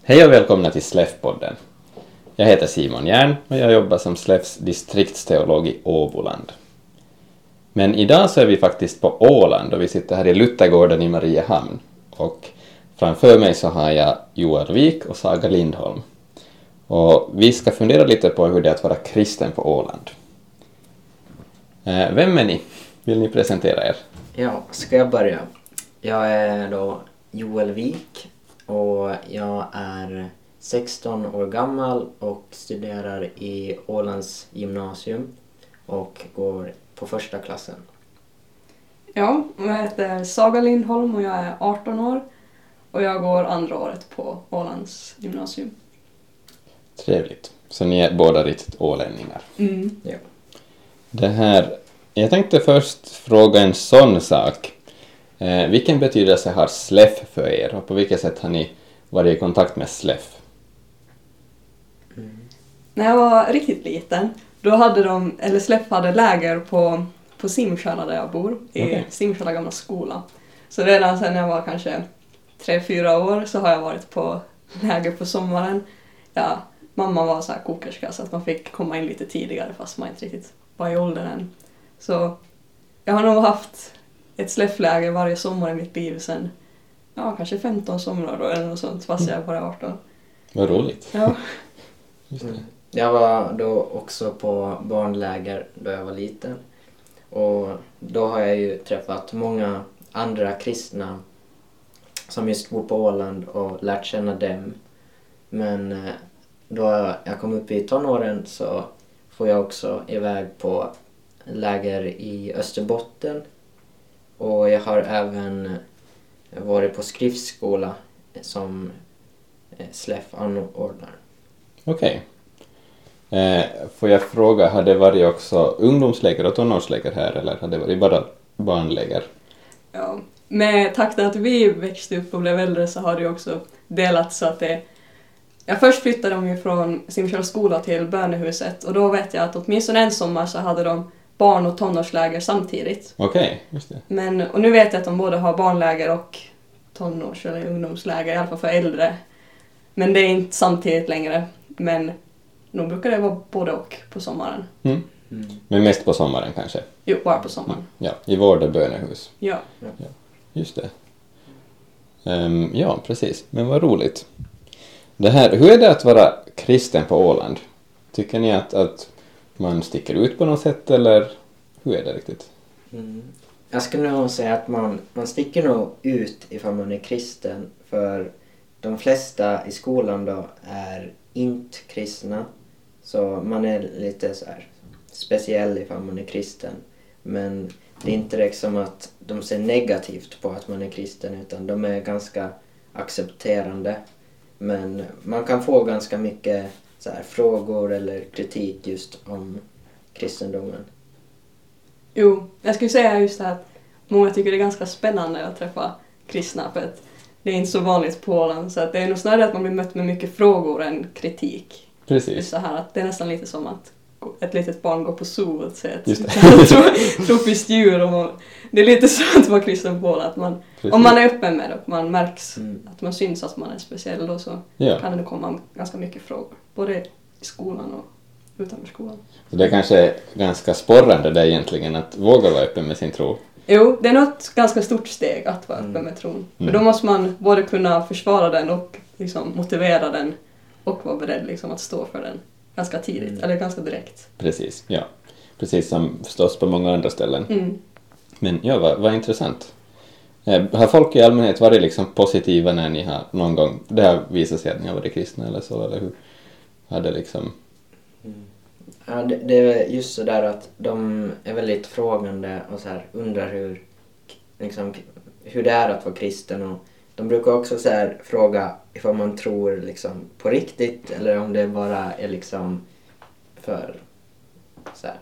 Hej och välkomna till SLEF-podden. Jag heter Simon Järn och jag jobbar som SLEFs distriktsteolog i Åboland. Men idag så är vi faktiskt på Åland och vi sitter här i Luthergården i Mariehamn. Och framför mig så har jag Joel Wik och Saga Lindholm. Och vi ska fundera lite på hur det är att vara kristen på Åland. Vem är ni? Vill ni presentera er? Ja, ska jag börja? Jag är då Joel Wik och jag är 16 år gammal och studerar i Ålands gymnasium och går på första klassen. Ja, jag heter Saga Lindholm och jag är 18 år och jag går andra året på Ålands gymnasium. Trevligt. Så ni är båda riktigt ålänningar. Ja. Jag tänkte först fråga en sån sak. Vilken betydelse har SLEF för er och på vilket sätt har ni varit i kontakt med SLEF? När jag var riktigt liten, då hade SLEF hade läger på Simsjäla där jag bor, i Simsjäla gamla skola. Så redan sedan jag var kanske 3-4 år så har jag varit på läger på sommaren. Ja, mamma var så här kokerska så att man fick komma in lite tidigare fast man inte riktigt var i åldern än. Så jag har nog haft ett SLEF-läger varje sommar i mitt liv sen, kanske 15 somrar då, eller något sånt, fast jag är bara 18. Vad roligt. Ja. Just det. Jag var då också på barnläger då jag var liten. Och då har jag ju träffat många andra kristna som just bor på Åland och lärt känna dem. Men då jag kom upp i tonåren så får jag också iväg på läger i Österbotten. Och jag har även varit på skriftskola som SLEF anordnar. Okej. Får jag fråga, har det varit också ungdomsläger och tonårsläger här eller har det varit bara barnläger? Ja, med takten att vi växte upp och blev äldre så har det också delat så att först flyttade de ju från Simsjäla skola till bönehuset och då vet jag att åtminstone en sommar så hade de barn- och tonårsläger samtidigt. Okej, just det. Och nu vet jag att de både har barnläger och tonårs- eller ungdomsläger, i alla fall för äldre. Men det är inte samtidigt längre. Men nu brukar det vara både och på sommaren. Men mest på sommaren kanske? Jo, bara på sommaren. Ja, i vård och bönehus. Ja. Just det. Ja, precis. Men vad roligt. Hur är det att vara kristen på Åland? Tycker ni att man sticker ut på något sätt eller hur är det riktigt? Jag skulle nog säga att man sticker nog ut ifall man är kristen, för de flesta i skolan då är inte kristna. Så man är lite så här speciell ifall man är kristen. Men det är inte direkt som att de ser negativt på att man är kristen, utan de är ganska accepterande. Men man kan få ganska mycket så här frågor eller kritik just om kristendomen. Jo, jag skulle säga just det här att många tycker det är ganska spännande att träffa kristna för att det är inte så vanligt på Åland, så att det är nog snarare att man blir mött med mycket frågor än kritik. Precis. Det är så här att det är nästan lite som att ett litet barn går på zoo och ser ett tropiskt djur och det är lite så att vara kristen på Åland, att om man är öppen med det och man märks att man syns att man är speciell då så kan det komma ganska mycket frågor, både i skolan och utanför skolan. Så det är kanske ganska sporrande där egentligen att våga vara öppen med sin tro. Jo, det är något ganska stort steg att vara öppen med tron. För då måste man både kunna försvara den och liksom motivera den och vara beredd liksom att stå för den ganska tidigt, eller ganska direkt. Precis, ja. Precis som förstås på många andra ställen. Men ja, vad intressant. Har folk i allmänhet varit liksom positiva när ni har någon gång, det har visat sig att ni har varit kristna eller så, eller hur? Har det liksom... Ja, det är just så där att de är väldigt frågande och så här undrar hur det är att vara kristen, och de brukar också så här fråga ifall man tror liksom på riktigt eller om det bara är liksom för så här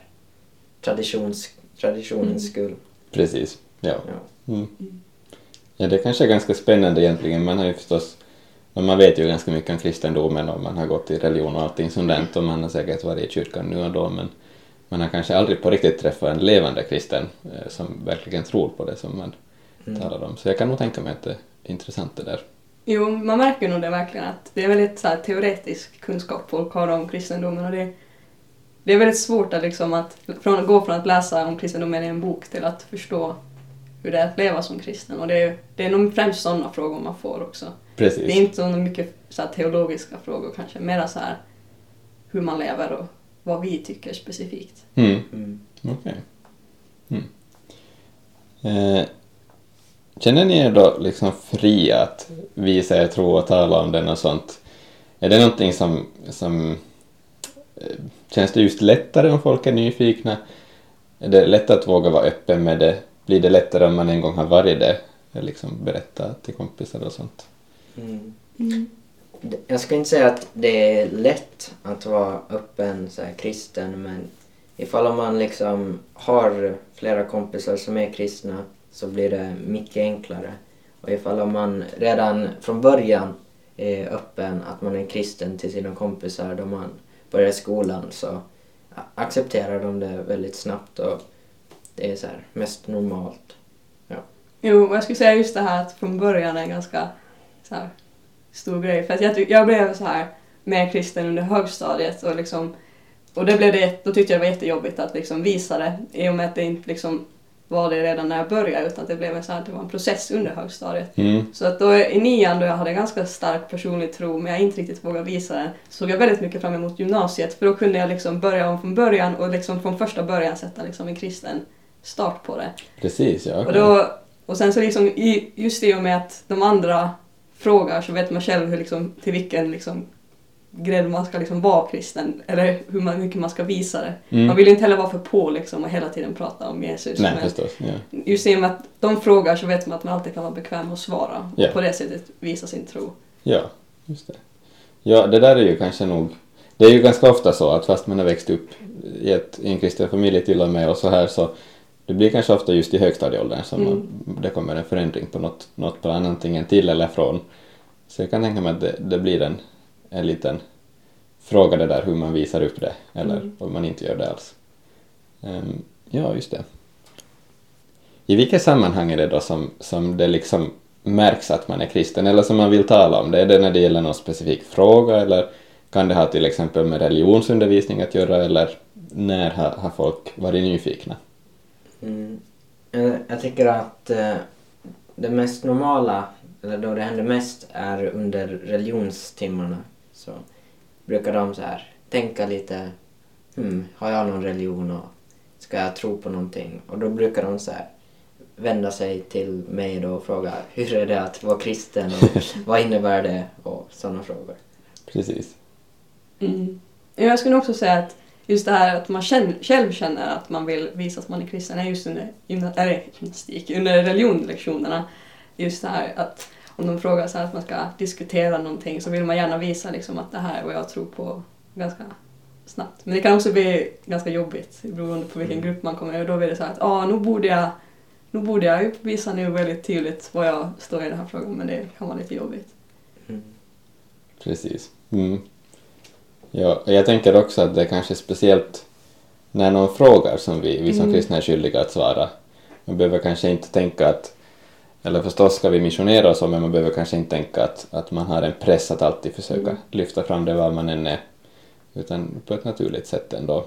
traditionens skull. Precis, ja. Ja, det kanske är ganska spännande egentligen. Man har ju förstås, man vet ju ganska mycket om kristendomen och man har gått i religion och allting sånt där, och man har säkert varit i kyrkan nu och då, men man har kanske aldrig på riktigt träffat en levande kristen som verkligen tror på det som man talar om. Så jag kan nog tänka mig att det är intressant det där. Jo, man märker nog det verkligen att det är väldigt så här, teoretisk kunskap folk har om kristendomen och det är väldigt svårt att, liksom, att gå från att läsa om kristendomen i en bok till att förstå hur det är att leva som kristen. Och det är nog främst sådana frågor man får också. Precis. Det är inte så mycket så här, teologiska frågor kanske, mer så här hur man lever och vad vi tycker specifikt. Okej. Känner ni er då liksom fria att visa er tro och tala om den och sånt? Är det någonting som känns det just lättare om folk är nyfikna? Är det lättare att våga vara öppen med det? Blir det lättare om man en gång har varit det? Liksom berätta till kompisar och sånt. Jag ska inte säga att det är lätt att vara öppen så här, kristen, men ifall man liksom har flera kompisar som är kristna så blir det mycket enklare. Och ifall man redan från början är öppen att man är kristen till sina kompisar då man börjar skolan, så accepterar de det väldigt snabbt och det är så här mest normalt. Ja. Jo, jag skulle säga just det här att från början är en ganska så här stor grej. För att jag blev så här mer kristen under högstadiet och det blev det, då tyckte jag det var jättejobbigt att liksom visa det i och med att det inte liksom var det redan när jag började, utan det blev så här, det var en process under högstadiet. Så att då i 9:an då jag hade ganska stark personlig tro men jag inte riktigt vågade visa det, så såg jag väldigt mycket fram emot gymnasiet, för då kunde jag liksom börja om från början och liksom från första början sätta liksom en kristen start på det. Precis, ja. Okay. Och sen så liksom just i och med att de andra frågar så vet man själv hur liksom, till vilken liksom grej man ska liksom vara kristen, eller hur mycket man ska visa det. Man vill inte heller vara för på liksom och hela tiden prata om Jesus. Nej, förstås. Ja. Just i och med att de frågar så vet man att man alltid kan vara bekväm och svara. Och på det sättet visa sin tro. Ja, just det. Ja, det där är ju kanske nog... Det är ju ganska ofta så att fast man har växt upp i en kristen familj till och med och så här, så det blir kanske ofta just i högstadieåldern som det kommer en förändring på något plan, antingen till eller från. Så jag kan tänka mig att det blir en liten fråga det där hur man visar upp det eller om man inte gör det alls. Ja, just det. I vilka sammanhang är det då som det liksom märks att man är kristen eller som man vill tala om det? Är det när det gäller någon specifik fråga eller kan det ha till exempel med religionsundervisning att göra, eller när har folk varit nyfikna? Jag tycker att det mest normala, eller då det händer mest, är under religionstimmarna. Så brukar de så här tänka lite, har jag någon religion och ska jag tro på någonting? Och då brukar de så här vända sig till mig då och fråga, hur är det att vara kristen och vad innebär det och sådana frågor. Precis. Jag skulle också säga att just det här att man själv känner att man vill visa att man är kristen är just under religionlektionerna. Just det här att om de frågar så här att man ska diskutera någonting så vill man gärna visa liksom att det här är vad jag tror på ganska snabbt. Men det kan också bli ganska jobbigt beroende på vilken grupp man kommer i. Och då blir det så här att nu borde jag ju visa nu väldigt tydligt vad jag står i den här frågan, men det kan vara lite jobbigt. Precis. Ja, jag tänker också att det är kanske speciellt när någon frågar som vi som kristna är skyldiga att svara. Man behöver kanske inte tänka att, eller förstås ska vi missionera och så, men man behöver kanske inte tänka att man har en press att alltid försöka lyfta fram det var man än är, utan på ett naturligt sätt ändå.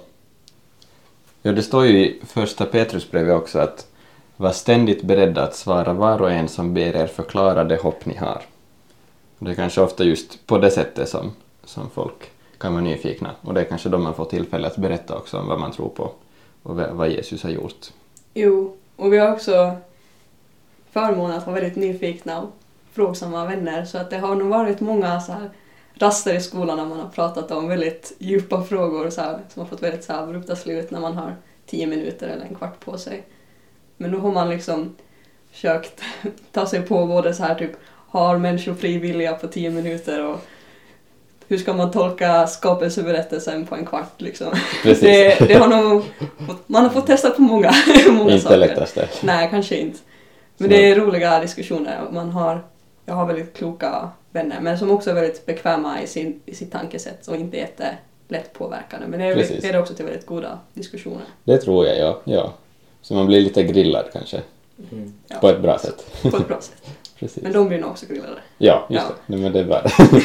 Ja, det står ju i första Petrusbrevet också att var ständigt beredda att svara var och en som ber er förklara det hopp ni har. Det är kanske ofta just på det sättet som folk kan vara nyfikna. Och det är kanske då man får tillfälle att berätta också om vad man tror på och vad Jesus har gjort. Jo, och vi har också förmånen att vara väldigt nyfikna och frågsamma vänner. Så att det har nog varit många så här raster i skolan när man har pratat om väldigt djupa frågor så här, som har fått väldigt så här abrupta slut när man har 10 minuter eller en kvart på sig. Men då har man liksom försökt ta sig på både så här typ, har människor fri vilja på 10 minuter och hur ska man tolka skapelseberättelsen på en kvart liksom. Det har nog man har fått testa på många inte saker. Lättaste. Nej, kanske inte. Men det är roliga diskussioner. Jag har väldigt kloka vänner men som också är väldigt bekväma i sitt tankesätt och inte jättelätt påverkade. Men det leder också till väldigt goda diskussioner. Det tror jag, ja. Så man blir lite grillad kanske. Ja. På ett bra sätt. På ett bra sätt. precis. Men de blir nog också grillade. Ja, just det. Nej, men det är bra.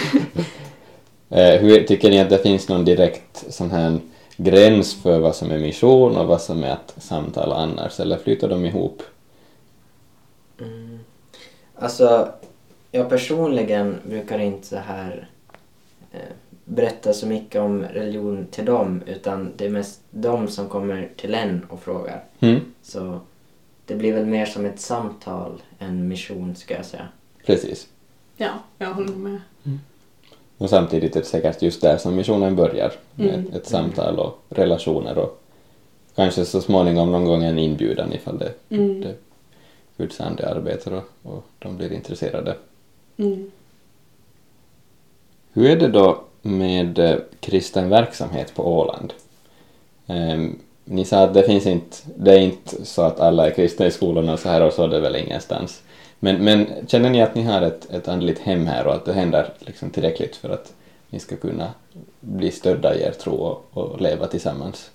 Hur tycker ni att det finns någon direkt sån här gräns för vad som är mission och vad som är att samtala annars, eller flyter de ihop? Alltså, jag personligen brukar inte så här berätta så mycket om religion till dem, utan det är mest de som kommer till en och frågar. Så det blir väl mer som ett samtal än mission, ska jag säga. Precis. Ja, jag håller med. Och samtidigt är det säkert just där som missionen börjar, med ett samtal och relationer och kanske så småningom någon gång en inbjudan ifall det Guds ande arbetar och de blir intresserade. Hur är det då med kristen verksamhet på Åland? Ni sa att det är inte så att alla är kristna i skolorna så här, och så är det väl ingenstans. Men känner ni att ni har ett andligt hem här och att det händer liksom tillräckligt för att ni ska kunna bli stödda i er tro och leva tillsammans?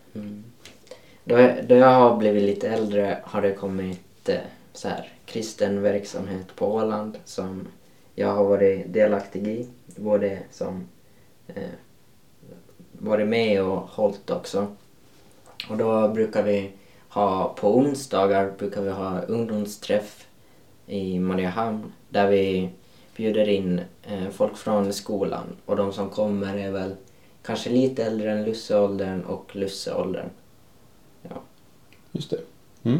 Då jag har blivit lite äldre har det kommit så här kristen verksamhet på Åland som jag har varit delaktig i, både som varit med och hållit också. Och då brukar vi på onsdagar brukar vi ha ungdomsträff i Mariehamn där vi bjuder in folk från skolan, och de som kommer är väl kanske lite äldre än lusseåldern och lusseåldern. Ja. Just det.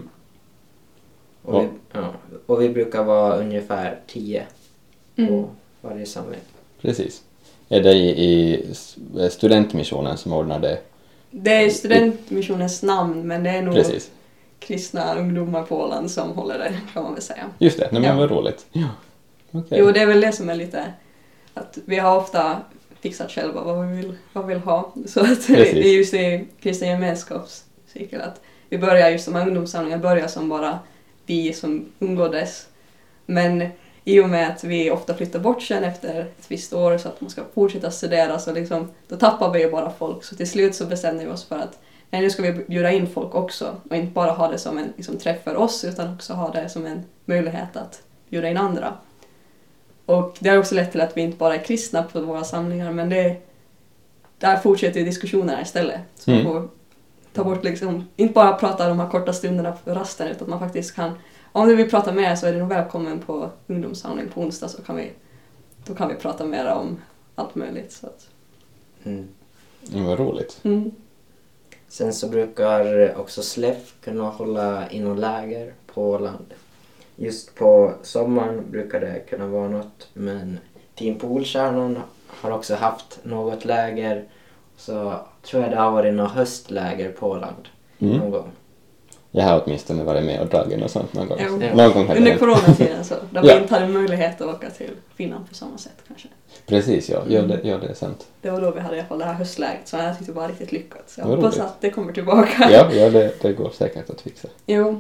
Och vi brukar vara ungefär 10 på varje samling. Precis. Är det i studentmissionen som ordnar det? Det är studentmissionens namn, men det är nog Precis. kristna ungdomar på Åland som håller det, kan man väl säga. Just det, men vad roligt. Ja. Okay. Jo, det är väl det som är lite att vi har ofta fixat själva vad vi vill ha. Så att det är just i kristen gemenskapscykel att vi börjar just som ungdomssamlingar, börjar som bara vi som umgåddes. Men i och med att vi ofta flyttar bort sen efter ett visst år så att man ska fortsätta studera, så liksom, då tappar vi ju bara folk. Så till slut så bestämde vi oss för att nu ska vi bjuda in folk också och inte bara ha det som en liksom, träff för oss, utan också ha det som en möjlighet att bjuda in andra. Och det har också lett till att vi inte bara är kristna på våra samlingar, men där fortsätter diskussionerna istället. Så man får ta bort liksom, inte bara prata de här korta stunderna på rasten, utan att man faktiskt kan, om du vill prata mer så är du nog välkommen på ungdomssamling på onsdag, så då kan vi prata mer om allt möjligt. Så att. Vad roligt. Sen så brukar också SLEF kunna hålla in och läger på Åland. Just på sommaren brukar det kunna vara något, men Team Polkärnan har också haft något läger, så tror jag det har varit något höstläger på Åland någon gång. Jag har åtminstone varit med och dragit och sånt någon gång. Under coronatiden så, där vi inte hade möjlighet att åka till Finland på samma sätt kanske. Precis, ja. Ja, det är sant. Det var då vi hade i alla fall det här höstläget, så jag tyckte det var riktigt lyckat. Så jag hoppas att det kommer tillbaka. Ja, det går säkert att fixa. Jo.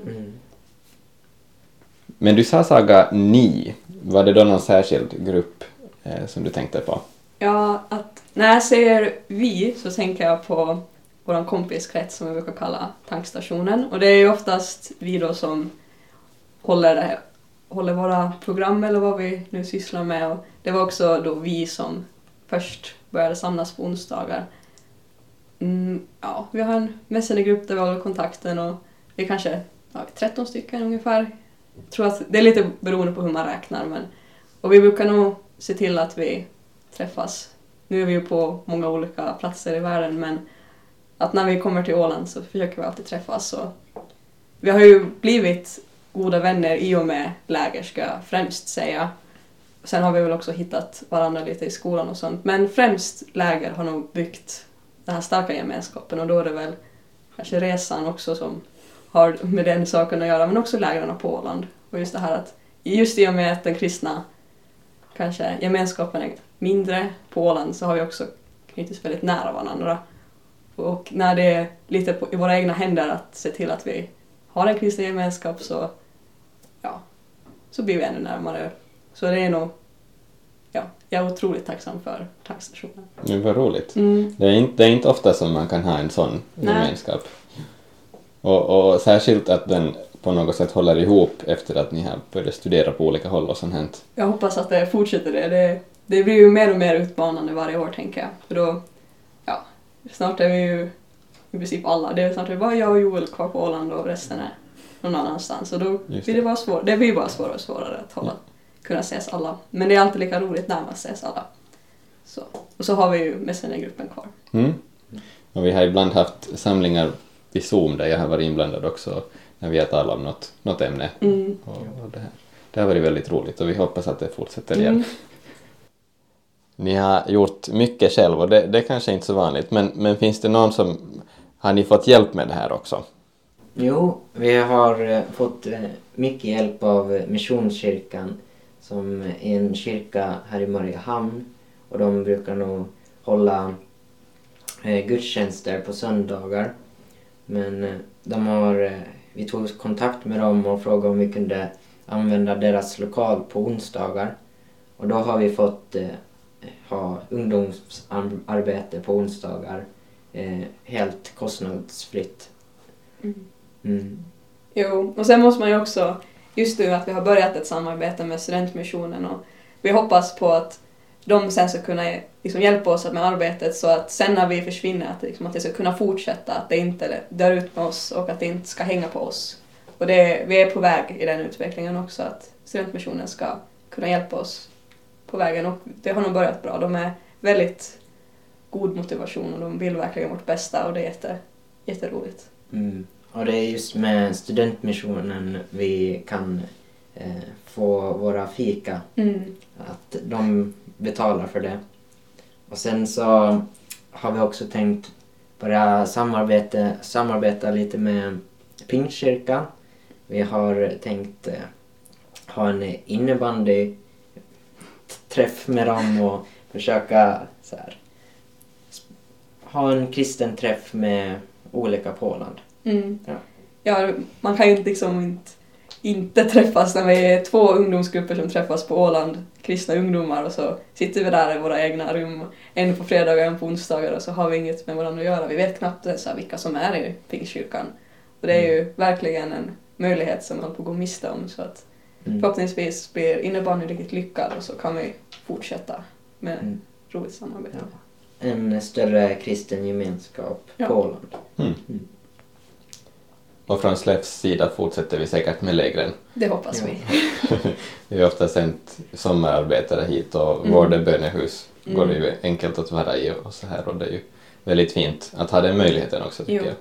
Men du sa Saga ni. Var det då någon särskild grupp som du tänkte på? Ja, att när jag säger vi så tänker jag på vår kompiskrets som vi brukar kalla tankstationen. Och det är ju oftast vi då som håller våra program eller vad vi nu sysslar med. Och det var också då vi som först började samlas på onsdagar. Vi har en messengergrupp där vi håller kontakten, och vi är kanske 13 stycken ungefär. Jag tror att det är lite beroende på hur man räknar. Och vi brukar nog se till att vi träffas. Nu är vi ju på många olika platser i världen, men att när vi kommer till Åland så försöker vi alltid träffas. Så vi har ju blivit goda vänner i och med läger, ska jag främst säga. Sen har vi väl också hittat varandra lite i skolan och sånt. Men främst läger har nog byggt den här starka gemenskapen, och då är det väl kanske resan också som har med den saken att göra, men också lägren på Åland. Och just det här att just i och med att den kristna kanske gemenskapen är mindre på Åland, så har vi också knutits väldigt nära varandra. Och när det är lite i våra egna händer att se till att vi har en kristen gemenskap, så blir vi ännu närmare. Så det är nog, jag är otroligt tacksam för tankstationen. Det var roligt. Det är inte ofta som man kan ha en sån gemenskap. Och särskilt att den på något sätt håller ihop efter att ni har börjat studera på olika håll och sånt hänt. Jag hoppas att det fortsätter det blir ju mer och mer utmanande varje år, tänker jag. För då, ja, snart är vi ju i princip alla. Snart är det bara jag och Joel kvar på Åland och resten är någon annanstans. Och då blir det bara svårt. Det blir bara svårare och svårare att kunna ses alla. Men det är alltid lika roligt när man ses alla. Så. Och så har vi ju Messenger-gruppen kvar. Mm. Och vi har ibland haft samlingar vid Zoom där jag har varit inblandad också när vi har talat om något ämne. Och det har varit väldigt roligt och vi hoppas att det fortsätter igen. Ni har gjort mycket själv och det är kanske inte så vanligt, men finns det någon som har ni fått hjälp med det här också? Jo, vi har fått mycket hjälp av Missionskyrkan som är en kyrka här i Mariehamn, och de brukar nog hålla gudstjänster på söndagar. Men vi tog kontakt med dem och frågade om vi kunde använda deras lokal på onsdagar. Och då har vi fått ha ungdomsarbete på onsdagar helt kostnadsfritt. Jo, och sen måste man ju också, just nu att vi har börjat ett samarbete med Studentmissionen, och vi hoppas på att de sen ska kunna liksom hjälpa oss med arbetet, så att sen när vi försvinner att det ska kunna fortsätta, att det inte dör ut med oss och att det inte ska hänga på oss. Och vi är på väg i den utvecklingen också, att Studentmissionen ska kunna hjälpa oss på vägen, och det har nog börjat bra. De är väldigt god motivation och de vill verkligen vårt bästa, och det är jätteroligt. Och det är just med Studentmissionen vi kan få våra fika. Att de betalar för det. Och sen så har vi också tänkt börja samarbeta lite med Pingstkyrkan. Vi har tänkt ha en innebandyträff med dem och försöka så här, ha en kristen träff med olika på Åland. Ja, man kan ju liksom inte träffas när vi är 2 ungdomsgrupper som träffas på Åland, kristna ungdomar, och så sitter vi där i våra egna rum, en på fredagar och en på onsdagar, och så har vi inget med varandra att göra. Vi vet knappt så här vilka som är i Pingstkyrkan. Och det är ju verkligen en möjlighet som man håller på att gå miste om, så att förhoppningsvis blir innebandyn riktigt lyckad, och så kan vi fortsätta med roligt samarbete. Ja. En större kristen gemenskap på Åland. Och från Släffs sida fortsätter vi säkert med lägren. Det hoppas vi. Vi har ofta sänt sommararbetare hit, och vårde bönehus går det ju enkelt att vara i och så här, och det är ju väldigt fint att ha den möjligheten också, tycker jag.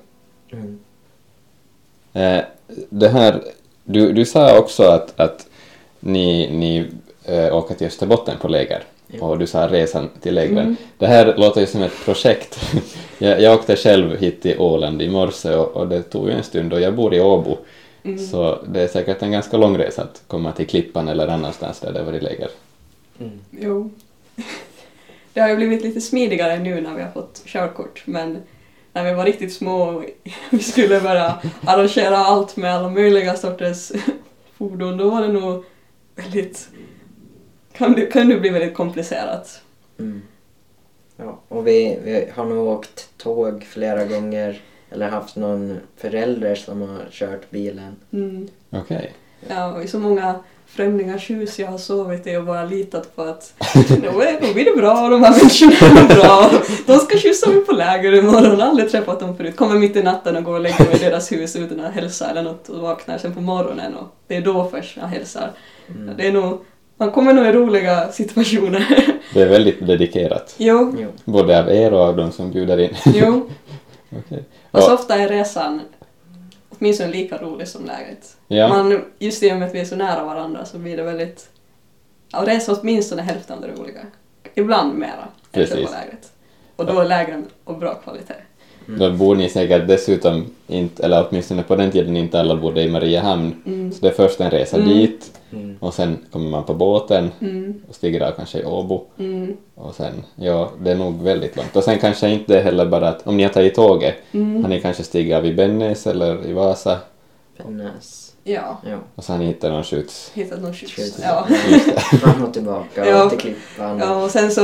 Det här, du sa också att ni åker till Österbotten på läger. Och du sa resan till lägren. Det här låter ju som ett projekt. Jag åkte själv hit till Åland i morse, och det tog ju en stund, och jag bor i Åbo. Så det är säkert en ganska lång resa att komma till Klippan eller annanstans där det var i läger. Jo. Det har ju blivit lite smidigare nu när vi har fått körkort, men när vi var riktigt små och vi skulle bara arrangera allt med alla möjliga sorters fordon, då var det nog väldigt... kan det bli väldigt komplicerat. Ja, och vi har nog åkt tåg flera gånger, eller haft någon förälder som har kört bilen. Okej. Ja, och i så många främlingars hus jag har sovit i och bara litat på att då blir det bra, de här människorna är bra. De ska skjutsa mig på läger imorgon. Jag har aldrig träffat dem förut. Kommer mitt i natten och går och lägger mig i deras hus utan att hälsa eller något, och vaknar sen på morgonen, och det är då först jag hälsar. Det är nog, man kommer nog i roliga situationer. Det är väldigt dedikerat. Jo. Både av er och av de som bjuder in. Jo. Okay. Och så ofta är resan åtminstone lika rolig som lägret. Ja. Just i och med att vi är så nära varandra så blir det väldigt... Ja, resan åtminstone hälften av det roliga. Ibland mera än på lägret. Och då är lägren och bra kvalitet. Då bor ni säkert dessutom inte, eller åtminstone på den tiden inte alla bodde i Mariehamn. Så det är först en resa dit, och sen kommer man på båten och stiger av kanske i Åbo. Och sen, det är nog väldigt långt. Och sen kanske inte det heller bara att om ni har tagit tåget, har ni kanske stigit av i Bennäs eller i Vasa. Bennäs. Ja. Och så har ni hittat någon skjuts. Ja. Fram och tillbaka och till Klippan. Ja, och sen så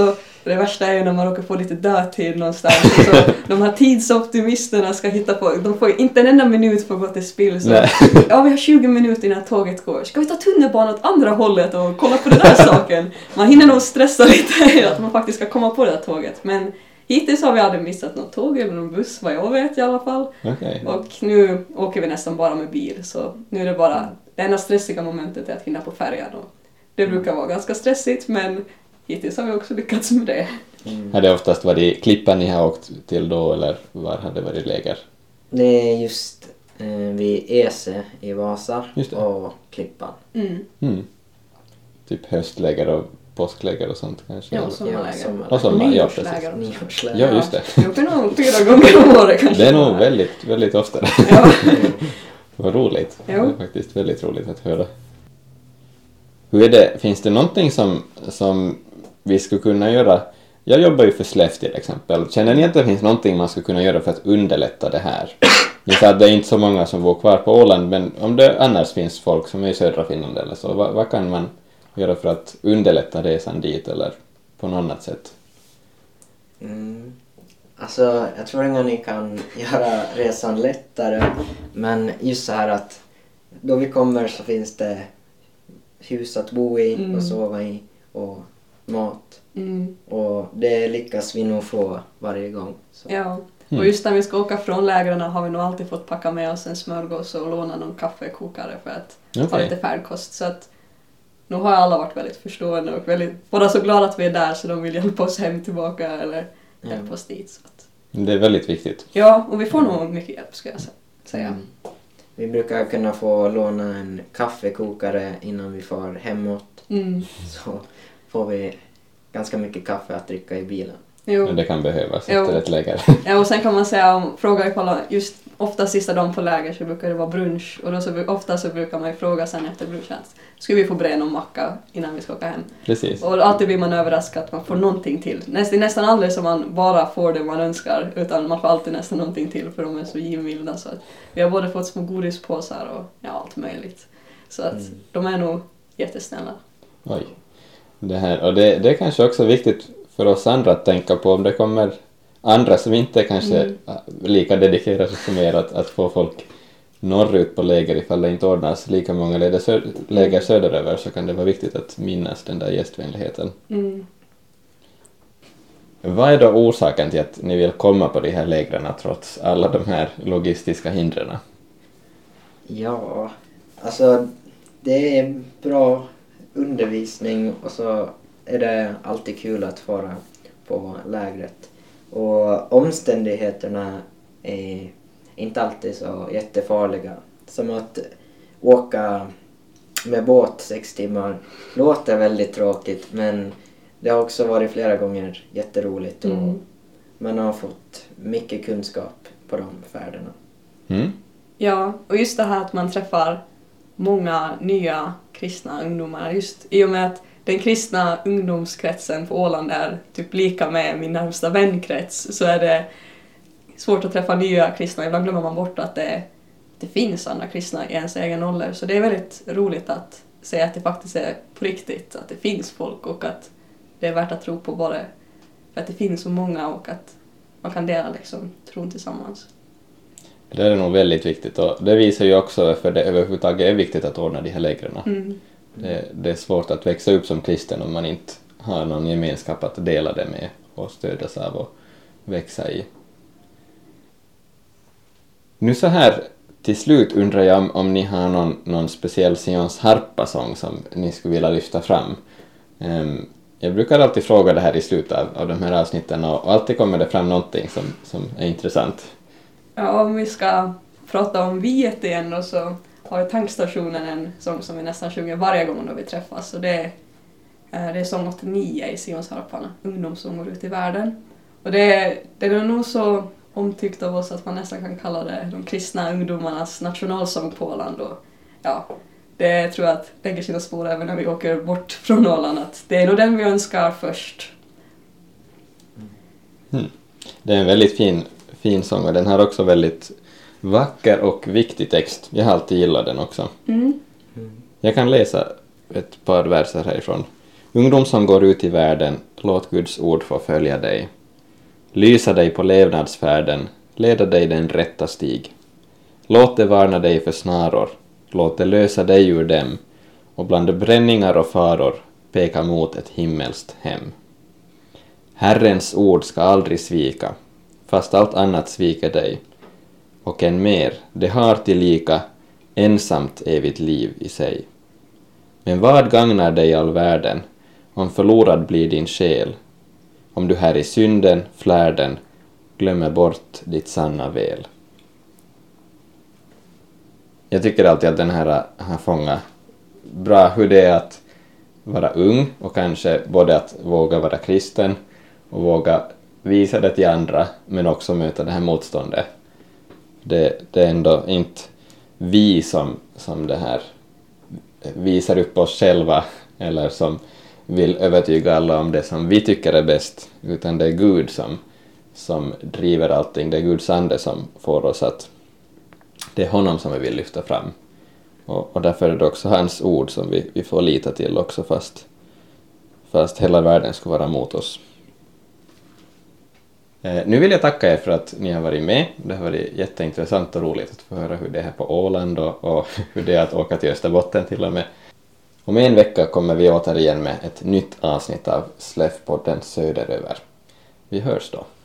Det värsta är ju när man råkar få lite dödtid någonstans. Så de här tidsoptimisterna ska hitta på, de får inte en enda minut för att gå till spill. Så, ja, vi har 20 minuter innan tåget går. Ska vi ta tunnelbanan åt andra hållet och kolla på den där saken? Man hinner nog stressa lite att man faktiskt ska komma på det här tåget. Men hittills har vi aldrig missat något tåg eller någon buss, vad jag vet i alla fall. Okay. Och nu åker vi nästan bara med bil. Så nu är det bara, det enda stressiga momentet är att hinna på färjan. Och det brukar vara ganska stressigt, men hittills har vi också lyckats med det. Har det oftast varit Klippan ni har åkt till då, eller var har det varit läger? Det är just vid Ese i Vasa och Klippan. Typ höstläger och påskläger och sånt kanske? Ja, sommarläger. Och sommar, ja precis. Nyårsläger. Ja, just det. Jag åker nog 4 gånger om året kanske. Det är nog väldigt, väldigt ofta. Ja. Vad roligt. Jo. Det är faktiskt väldigt roligt att höra. Hur är det? Finns det någonting som vi skulle kunna göra? Jag jobbar ju för SLEF till exempel. Känner ni att det finns någonting man skulle kunna göra för att underlätta det här? Ni sa att det är inte så många som bor kvar på Åland, men om det annars finns folk som är i södra Finland eller så, vad kan man göra för att underlätta resan dit eller på något annat sätt? Alltså, jag tror inte ni kan göra resan lättare, men just så här att då vi kommer så finns det hus att bo i och sova i och mat. Och det lyckas vi nog få varje gång. Så. Ja, och just när vi ska åka från lägren har vi nog alltid fått packa med oss en smörgås och låna någon kaffekokare för att ha lite färdkost. Så att nu har alla varit väldigt förstående och båda så glada att vi är där så de vill hjälpa oss hem tillbaka eller hjälpa oss dit. Så att. Det är väldigt viktigt. Ja, och vi får nog mycket hjälp ska jag säga. Vi brukar kunna få låna en kaffekokare innan vi far hemåt. Så får vi ganska mycket kaffe att dricka i bilen. Jo. Men det kan behövas efter ett läger. Ja, och sen kan man säga, fråga ifall just ofta sista dagen på läger så brukar det vara brunch. Och då ofta så brukar man ju fråga sen efter brunchen. Ska vi få bränna och macka innan vi ska åka hem? Precis. Och alltid blir man överraskad att man får någonting till. Det är nästan aldrig som man bara får det man önskar. Utan man får alltid nästan någonting till för de är så givmilda. Så att vi har både fått små godispåsar och allt möjligt. Så att de är nog jättesnälla. Oj. Det här, och det är kanske också viktigt för oss andra att tänka på om det kommer andra som inte är kanske lika dedikerade som er att få folk norrut på läger ifall det inte ordnas lika många läger söderöver, så kan det vara viktigt att minnas den där gästvänligheten. Vad är då orsaken till att ni vill komma på de här lägren trots alla de här logistiska hindren? Ja, alltså det är bra undervisning och så är det alltid kul att vara på lägret. Och omständigheterna är inte alltid så jättefarliga. Som att åka med båt 6 timmar låter väldigt tråkigt, men det har också varit flera gånger jätteroligt och man har fått mycket kunskap på de färderna. Ja, och just det här att man träffar många nya kristna ungdomar. Just i och med att den kristna ungdomskretsen på Åland är typ lika med min närmsta vänkrets, så är det svårt att träffa nya kristna. Ibland glömmer man bort att det finns andra kristna i ens egen ålder. Så det är väldigt roligt att se att det faktiskt är på riktigt, att det finns folk och att det är värt att tro på bara för att det finns så många och att man kan dela liksom tron tillsammans. Det är nog väldigt viktigt, och det visar ju också för det överhuvudtaget är viktigt att ordna de här lägren. Det är svårt att växa upp som kristen om man inte har någon gemenskap att dela det med och stödjas av och växa i. Nu så här till slut undrar jag om ni har någon speciell Sions harpasång som ni skulle vilja lyfta fram. Jag brukar alltid fråga det här i slutet av de här avsnitten, och alltid kommer det fram någonting som är intressant. Ja, om vi ska prata om viet igen då, så har tankstationen en sång som vi nästan sjunger varje gång då vi träffas. Och det är sång 89 i Sions harpan, ungdomssånger ut i världen. Och det är nog så omtyckt av oss att man nästan kan kalla det de kristna ungdomarnas nationalsång på Åland. Och ja, det tror jag att lägger sina spår även när vi åker bort från Åland. Att det är nog den vi önskar först. Det är en väldigt fin sång, och den har också väldigt vacker och viktig text. Jag har alltid gillat den också. Jag kan läsa ett par verser härifrån. Ungdom som går ut i världen, låt Guds ord få följa dig. Lysa dig på levnadsfärden, leda dig den rätta stig. Låt det varna dig för snaror, låt det lösa dig ur dem, och bland bränningar och faror peka mot ett himmelskt hem. Herrens ord ska aldrig svika, fast allt annat sviker dig, och än mer, det har tillika ensamt evigt liv i sig. Men vad gagnar dig all världen, om förlorad blir din själ, om du här i synden, flärden, glömmer bort ditt sanna väl. Jag tycker alltid att den här har fångat bra hur det är att vara ung och kanske både att våga vara kristen och våga visa det till andra, men också möta det här motståndet. Det är ändå inte vi som det här visar upp oss själva eller som vill övertyga alla om det som vi tycker är bäst, utan det är Gud som driver allting. Det är Guds ande som får oss att det är honom som vi vill lyfta fram. Och därför är det också hans ord som vi får lita till också, fast hela världen ska vara mot oss. Nu vill jag tacka er för att ni har varit med. Det har varit jätteintressant och roligt att få höra hur det är här på Åland och hur det är att åka till Österbotten till och med. Om en vecka kommer vi återigen med ett nytt avsnitt av SLEF-podden Söderöver. Vi hörs då.